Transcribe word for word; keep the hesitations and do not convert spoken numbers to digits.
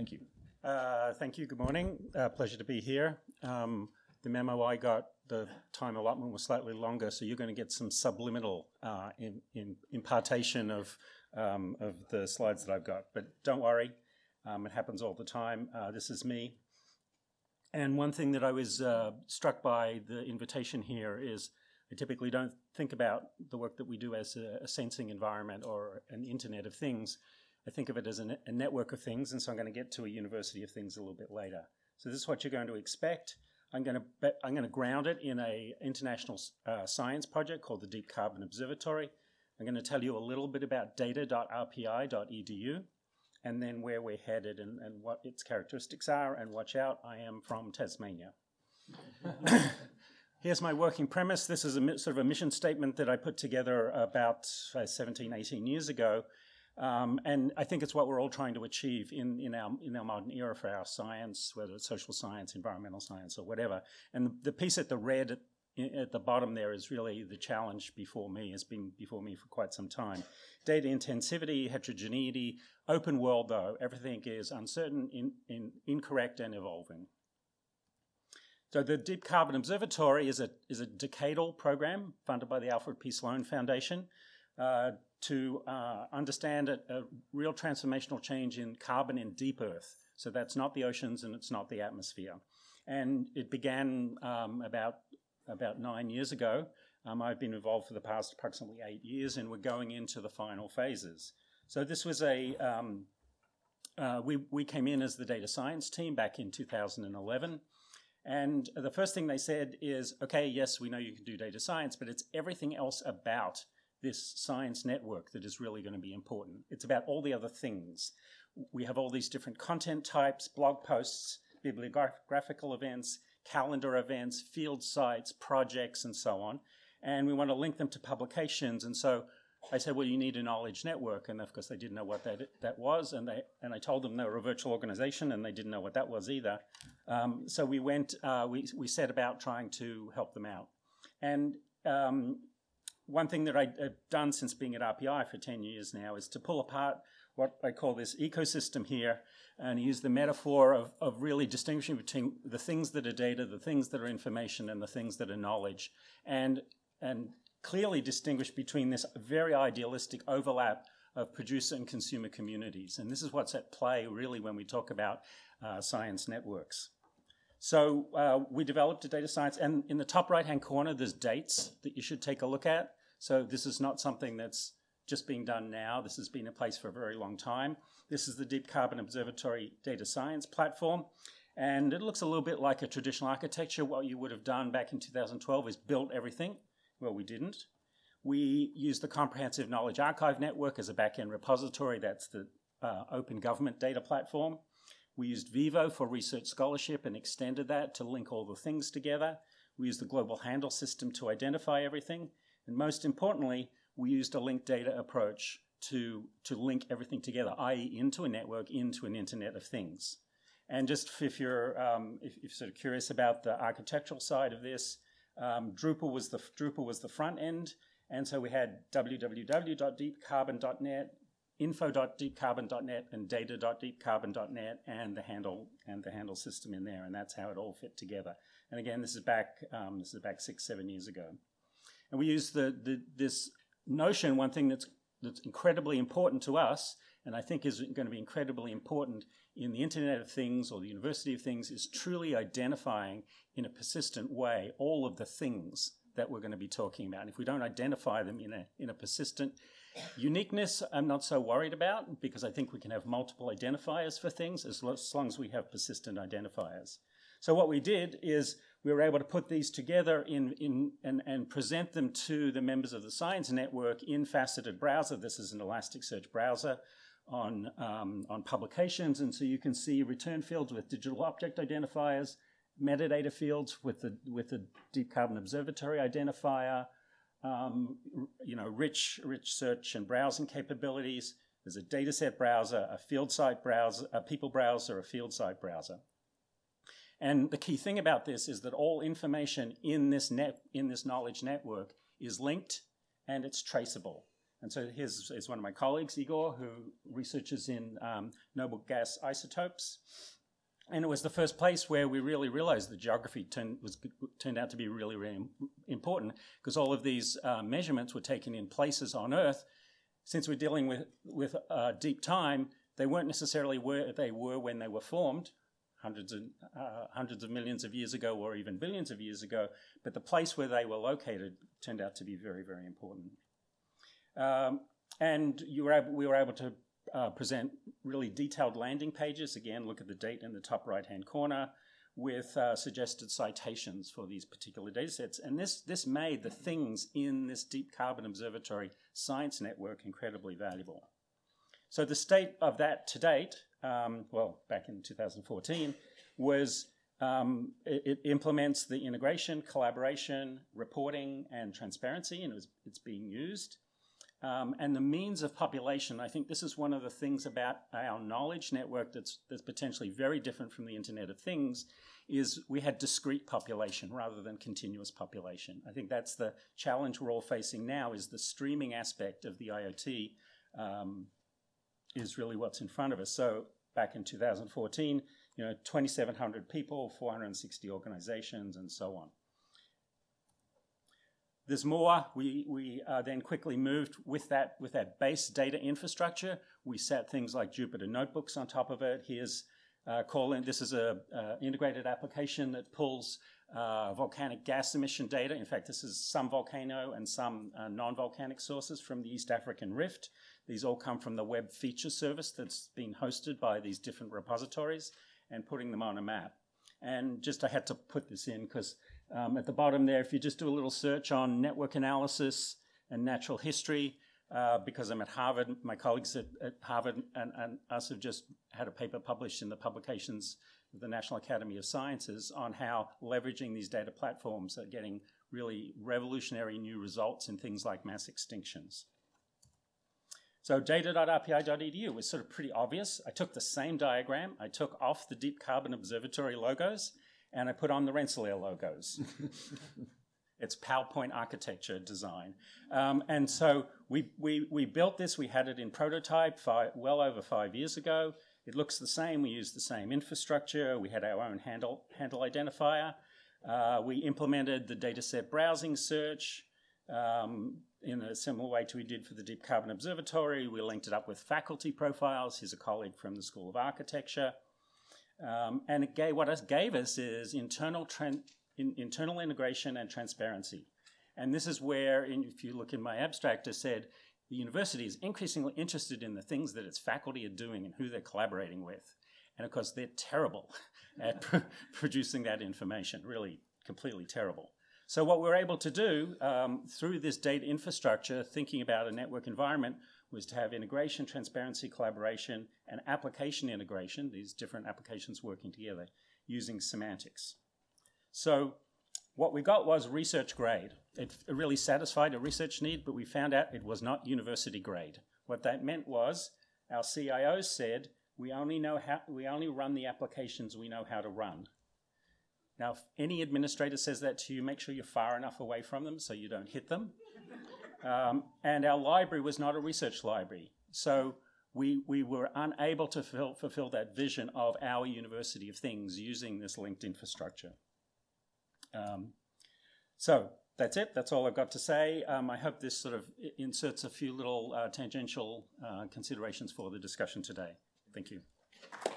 Thank you. Uh, thank you. Good morning. Uh, pleasure to be here. Um, the memo I got, the time allotment was slightly longer, so you're going to get some subliminal uh, in, in impartation of um, of the slides that I've got. But don't worry, um, it happens all the time. Uh, this is me. And one thing that I was uh, struck by the invitation here is I typically don't think about the work that we do as a, a sensing environment or an Internet of Things. I think of it as a, ne- a network of things, and so I'm going to get to a University of Things a little bit later. So this is what you're going to expect. I'm going to be- I'm going to ground it in a international uh, science project called the Deep Carbon Observatory. I'm going to tell you a little bit about data dot r p i dot e d u, and then where we're headed and, and what its characteristics are. And watch out, I am from Tasmania. Here's my working premise. This is a sort of a mission statement that I put together about uh, seventeen, eighteen years ago. Um, and I think it's what we're all trying to achieve in, in, our, in our modern era for our science, whether it's social science, environmental science, or whatever. And the piece at the red at, at the bottom there is really the challenge before me, has been before me for quite some time. Data intensivity, heterogeneity, open world though, everything is uncertain, in, in, incorrect, and evolving. So the Deep Carbon Observatory is a, is a decadal program funded by the Alfred P. Sloan Foundation. Uh, to uh, understand a, a real transformational change in carbon in deep Earth. So that's not the oceans and it's not the atmosphere. And it began um, about, about nine years ago. Um, I've been involved for the past approximately eight years, and we're going into the final phases. So this was a, um, uh, we, we came in as the data science team back in two thousand eleven. And the first thing they said is, okay, yes, we know you can do data science, but it's everything else about this science network that is really going to be important. It's about all the other things. We have all these different content types, blog posts, bibliographical events, calendar events, field sites, projects, and so on. And we want to link them to publications. And so I said, well, you need a knowledge network. And of course, they didn't know what that, that was. And, they, and I told them they were a virtual organization, and they didn't know what that was either. Um, so we went, uh, we, we set about trying to help them out. And um, one thing that I've done since being at R P I for ten years now is to pull apart what I call this ecosystem here and use the metaphor of, of really distinguishing between the things that are data, the things that are information, and the things that are knowledge, and, and clearly distinguish between this very idealistic overlap of producer and consumer communities. And this is what's at play really when we talk about uh, science networks. So uh, we developed a data science, and in the top right-hand corner, there's dates that you should take a look at. So this is not something that's just being done now. This has been in place for a very long time. This is the Deep Carbon Observatory data science platform, and it looks a little bit like a traditional architecture. What you would have done back in two thousand twelve is built everything. Well, we didn't. We used the Comprehensive Knowledge Archive Network as a back-end repository. That's the uh, open government data platform. We used Vivo for research scholarship and extended that to link all the things together. We used the global handle system to identify everything. And most importantly, we used a linked data approach to, to link everything together, that is into a network, into an Internet of Things. And just if you're, um, if, if you're sort of curious about the architectural side of this, um, Drupal was the Drupal was the front end. And so we had w w w dot deep carbon dot net, info dot deep carbon dot net, and data dot deep carbon dot net, and the handle and the handle system in there, and that's how it all fit together. And again, this is back um, this is back six, seven years ago, and we use the, the this notion. One thing that's that's incredibly important to us, and I think is going to be incredibly important in the Internet of Things or the University of Things, is truly identifying in a persistent way all of the things that we're going to be talking about. And if we don't identify them in a in a persistent uniqueness, I'm not so worried about, because I think we can have multiple identifiers for things as long as we have persistent identifiers. So what we did is we were able to put these together in, in and, and present them to the members of the Science Network in faceted browser. This is an Elasticsearch browser on, um, on publications. And so you can see return fields with digital object identifiers, metadata fields with the, with the Deep Carbon Observatory identifier, Um, you know, rich, rich search and browsing capabilities. There's a dataset browser, a field site browser, a people browser, a field site browser. And the key thing about this is that all information in this net, in this knowledge network, is linked and it's traceable. And so here's, here's one of my colleagues, Igor, who researches in um, noble gas isotopes. And it was the first place where we really realized the geography turned, was, turned out to be really, really important, because all of these uh, measurements were taken in places on Earth. Since we're dealing with, with uh, deep time, they weren't necessarily where they were when they were formed, hundreds of, uh, hundreds of millions of years ago or even billions of years ago, but the place where they were located turned out to be very, very important. Um, and you were able, we were able to uh, present really detailed landing pages. Again, look at the date in the top right-hand corner with uh, suggested citations for these particular data sets. And this, this made the things in this Deep Carbon Observatory science network incredibly valuable. So the state of that to date, um, well, back in two thousand fourteen, was um, it, it implements the integration, collaboration, reporting, and transparency, and it was, it's being used. Um, and the means of population, I think this is one of the things about our knowledge network that's, that's potentially very different from the Internet of Things, is we had discrete population rather than continuous population. I think that's the challenge we're all facing now, is the streaming aspect of the IoT um, is really what's in front of us. So back in two thousand fourteen, you know, twenty-seven hundred people, four hundred sixty organizations, and so on. There's more. We, we uh, then quickly moved with that, with that base data infrastructure. We set things like Jupyter Notebooks on top of it. Here's uh, calling, this is a uh, integrated application that pulls uh, volcanic gas emission data. In fact, this is some volcano and some uh, non-volcanic sources from the East African Rift. These all come from the web feature service that's been hosted by these different repositories, and putting them on a map. And just I had to put this in because um, at the bottom there, if you just do a little search on network analysis and natural history, uh, because I'm at Harvard, my colleagues at, at Harvard and, and us have just had a paper published in the publications of the National Academy of Sciences on how leveraging these data platforms are getting really revolutionary new results in things like mass extinctions. So data dot R P I dot E D U was sort of pretty obvious. I took the same diagram. I took off the Deep Carbon Observatory logos, and I put on the Rensselaer logos. It's PowerPoint architecture design. Um, and so we, we, we built this. We had it in prototype five, well over five years ago. It looks the same. We used the same infrastructure. We had our own handle, handle identifier. Uh, we implemented the dataset browsing search. Um, in a similar way to we did for the Deep Carbon Observatory. We linked it up with faculty profiles. Here's a colleague from the School of Architecture. Um, and it gave, what it gave us is internal, in, internal integration and transparency. And this is where, in, if you look in my abstract, I said the university is increasingly interested in the things that its faculty are doing and who they're collaborating with. And of course, they're terrible at pr producing that information, really completely terrible. So what we're able to do um, through this data infrastructure, thinking about a network environment, was to have integration, transparency, collaboration, and application integration, these different applications working together using semantics. So what we got was research grade. It really satisfied a research need, but we found out it was not university grade. What that meant was our C I Os said, we only know how, we only run the applications we know how to run. Now, if any administrator says that to you, make sure you're far enough away from them so you don't hit them. Um, and our library was not a research library. So we, we were unable to fulfill, fulfill that vision of our University of Things using this linked infrastructure. Um, so that's it. That's all I've got to say. Um, I hope this sort of inserts a few little uh, tangential uh, considerations for the discussion today. Thank you.